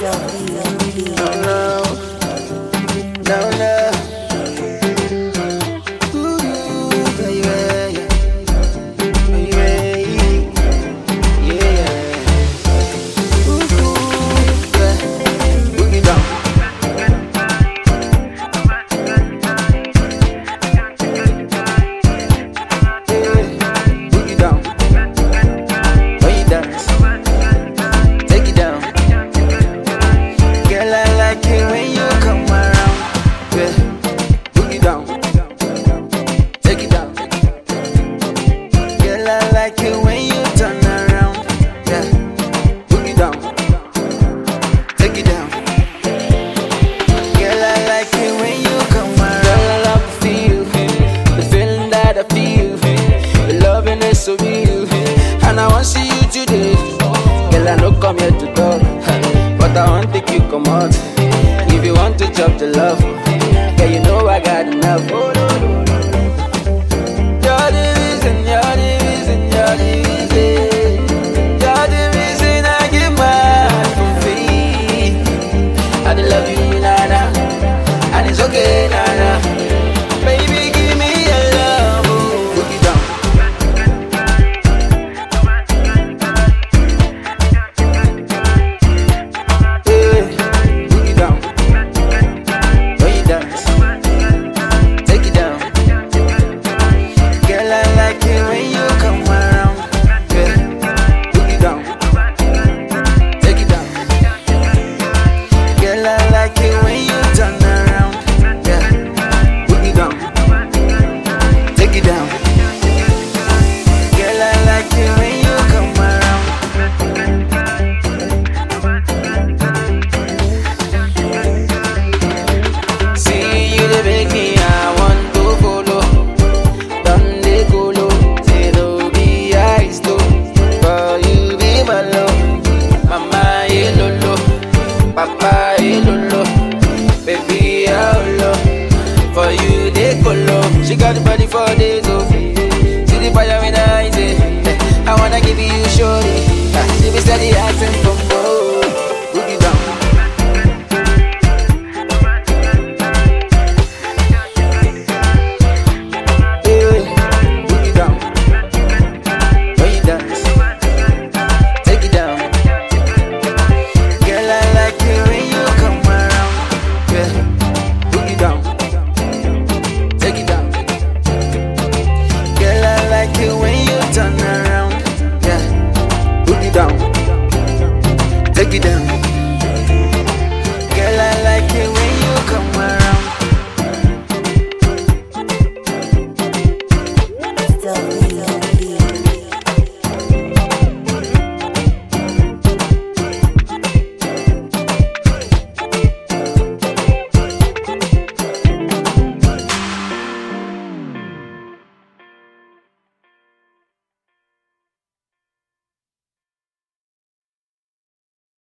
No, no, no, no. Ooh, baby, baby, yeah. Ooh, yeah. Boogie down. Boogie down. When you dance, take it down. Girl, I like it when you come around. Yeah. Boogie down. Take it down. Girl, I like it when you turn around. Yeah. Boogie down. Take it down. Girl, I like it when you come around. Girl, I love to feel the feeling that I feel. The loving is so real, and I want to see you today. Girl, I don't come here to talk, but I want to take you come out. If you want to chop the love, girl, you know I got enough. You're the reason, you're the reason, you're the reason. You're the reason I give my heart for free. I love you, nana, and it's okay, nana. Baby, give me your love. Oh. Boogie down. Yeah. Boogie down. When you dance, take it down. Girl, I like it when you come around. Yeah. Boogie down. Take it down. Girl, I like it when you turn around. Yeah. Boogie down. Take it down. Girl, I like it when you come around. See you the beg me, I want to follow. Done the colo, say no be ice though. For you be my love, mama lolo, papa lolo, baby I love. For you they colo, she got the body for days.